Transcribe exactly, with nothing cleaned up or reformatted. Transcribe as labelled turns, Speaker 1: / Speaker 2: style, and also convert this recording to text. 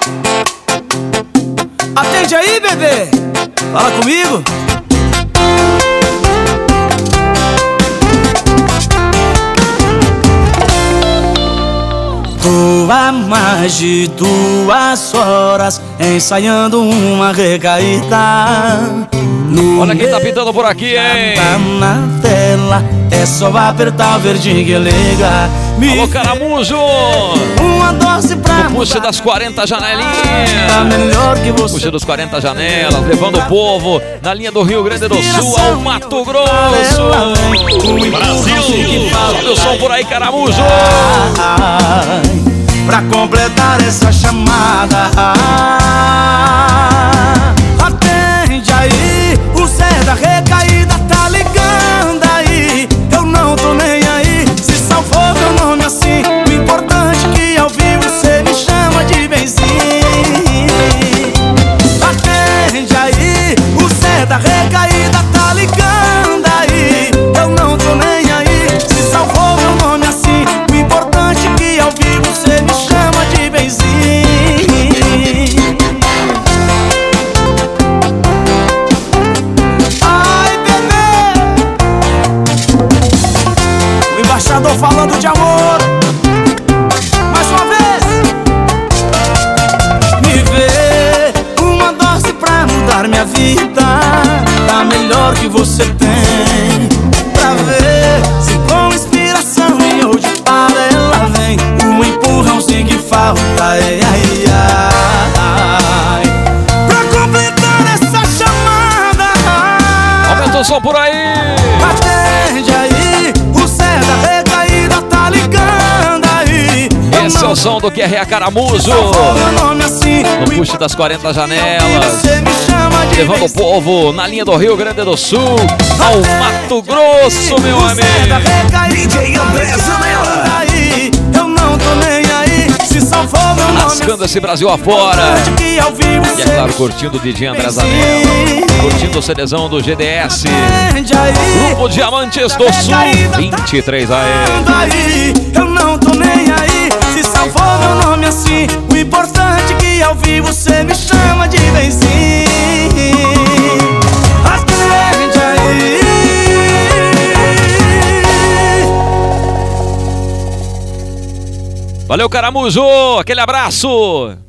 Speaker 1: Atende aí, bebê. Fala comigo. Tô há mais de duas horas ensaiando uma recaída. No
Speaker 2: Olha quem tá pintando por aqui, hein?
Speaker 1: Tá na tela, é só apertar o verdinho que liga. Me
Speaker 2: Alô, Caramujo!
Speaker 1: uma dose pra
Speaker 2: O puxa das quarenta janelinhas.
Speaker 1: tá melhor que você.
Speaker 2: Puxa dos quarenta janelas, levando o povo na linha do Rio Grande do Sul ao Mato Grosso. Brasil! Sobe o som por aí, Caramujo!
Speaker 1: Pra completar essa chamada, atende aí, o Zé da recaída tá ligando aí. Eu não tô nem aí, se salvou meu nome assim. O importante é que ao vivo você me chama de benzinho. Atende aí, o Zé da recaída tá ligando aí. Eu não tô nem aí, se salvou meu nome assim. O importante é que ao vivo você me chama de benzinho. Ai, bebê, o embaixador falando de amor. Mais uma vez. Me vê uma dose pra mudar minha vida, tá melhor que você tem. Pra ver se com inspiração em hoje para ela vem. O empurrãozinho que falta, ai, ai, ai. Pra completar essa chamada,
Speaker 2: Aumenta o som por aí!
Speaker 1: atende aí, o Zé da recaída tá ligando aí.
Speaker 2: Esse é o som do Q R A Caramujo.
Speaker 1: Meu nome assim,
Speaker 2: No puxa das quarenta janelas,
Speaker 1: você me chama de
Speaker 2: levando o povo na linha do Rio Grande do Sul ao Mato Grosso, meu amigo.
Speaker 1: D J André Zanella. Eu não tô nem aí, se salvou meu nome.
Speaker 2: Lascando esse Brasil afora.
Speaker 1: Que ao vivo
Speaker 2: E é claro, curtindo o D J André Zanella, curtindo o CDzão do G D S, Grupo Diamantes do Sul, vinte e três A M.
Speaker 1: Eu não tô nem aí, se salvou meu nome assim. O importante é que ao vivo você me chama de benzinho. Atende aí.
Speaker 2: Valeu, Caramujo! Aquele abraço!